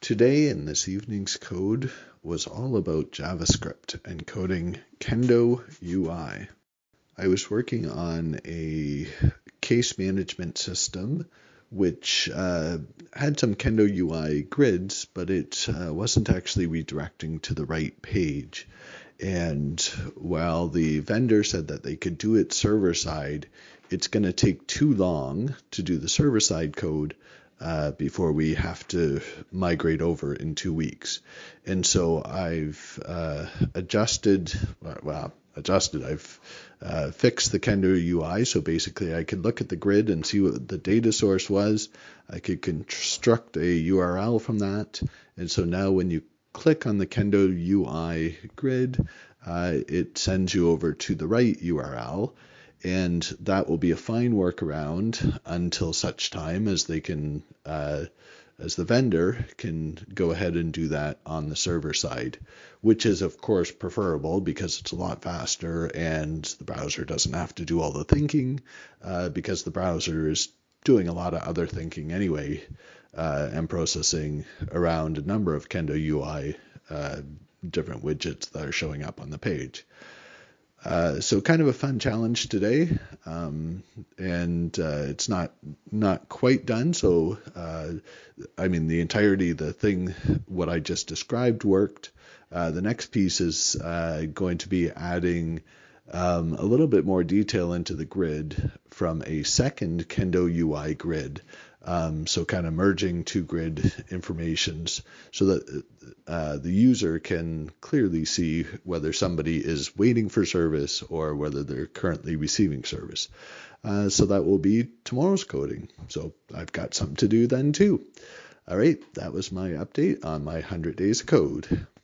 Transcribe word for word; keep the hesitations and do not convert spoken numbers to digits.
Today in this evening's code was all about JavaScript and coding Kendo U I. I was working on a case management system which uh, had some Kendo U I grids, but it uh, wasn't actually redirecting to the right page. And while the vendor said that they could do it server-side, it's going to take too long to do the server-side code uh, before we have to migrate over in two weeks. And so I've uh, adjusted, well, adjusted, I've uh, fixed the Kendo U I. So basically I could look at the grid and see what the data source was. I could construct a U R L from that. And so now when you click on the Kendo U I grid, uh, it sends you over to the right U R L, and that will be a fine workaround until such time as they can, uh, as the vendor can go ahead and do that on the server side, which is of course preferable because it's a lot faster and the browser doesn't have to do all the thinking uh, because the browser is doing a lot of other thinking anyway uh, and processing around a number of Kendo U I uh, different widgets that are showing up on the page. Uh, so kind of a fun challenge today, um, and uh, it's not not quite done. So uh, I mean, the entirety of the thing, what I just described, worked. Uh, the next piece is uh, going to be adding um, a little bit more detail into the grid from a second Kendo U I grid. Um, so kind of merging two grid informations so that uh, the user can clearly see whether somebody is waiting for service or whether they're currently receiving service. Uh, so that will be tomorrow's coding. So I've got something to do then too. All right, that was my update on my one hundred days of code.